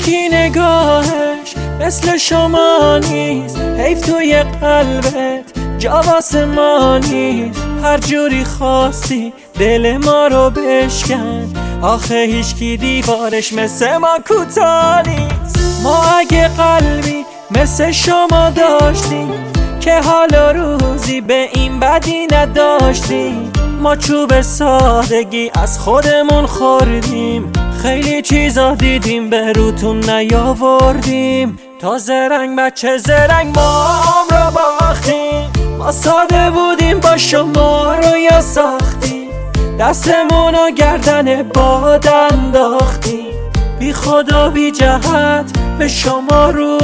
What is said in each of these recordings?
هیچکی نگاهش مثل شما نیست، حیف توی قلبت جا واسه ما نیست. هر جوری خواستی دل ما رو بشکن، آخه هیچکی دیوارش مثل ما کوتاه نیست. ما اگه قلبی مثل شما داشتیم که حالا روزی به این بدی نداشتیم. ما چوب سادگی از خودمون خوردیم، خیلی چیزا دیدیم به روتون نیاوردیم. تا زرنگ بچه زرنگ ما را باختیم. ما ساده بودیم با شما رو یا ساختیم، دستمونو گردن باد انداختیم. بی خدا بی جهت به شما رو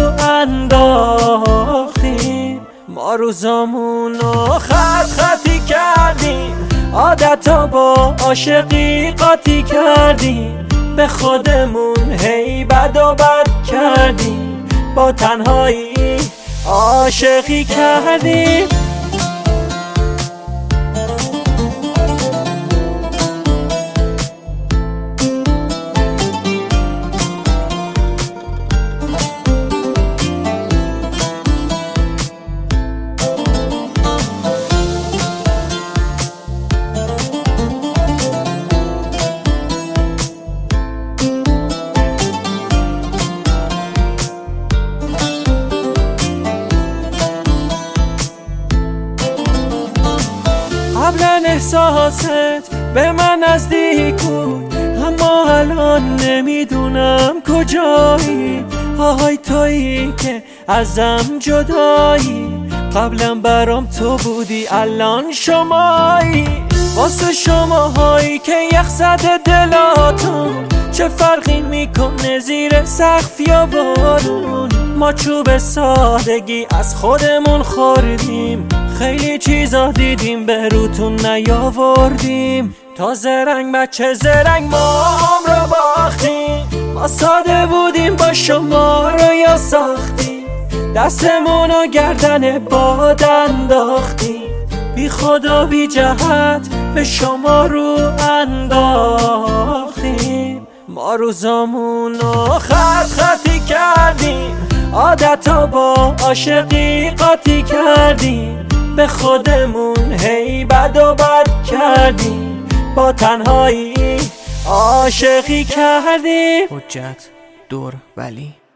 انداختیم. ما روزامونو خط خطی کردیم، عادتا با عاشقی قاطی کردیم. به خودمون هی بد و بد کردیم، با تنهایی عاشقی کردیم. قبلا احساست به من نزدیک بود، اما الان نمیدونم کجایی. آهای تویی که ازم جدایی، قبلا برام تو بودی الان شمایی. واسه شماهایی که یخ زده دلاتون، چه فرقی میکنه زیر سقف یا بارون. ما چوب سادگی از خودمون خوردیم، خیلی چیزا دیدیم به روتون نیاوردیم. تا زرنگ بچه زرنگ ما را باختیم. ما ساده بودیم با شما رو یا ساختیم، دستمونو گردن باد انداختیم. بی خدا بی جهت به شما رو انداختیم. ما روزامونو خط خطی کردیم، عادتا با عاشقی قاطی کردیم. به خودمون هی بد و بد کردیم، با تنهایی عاشقی کردیم. حجت دور ولی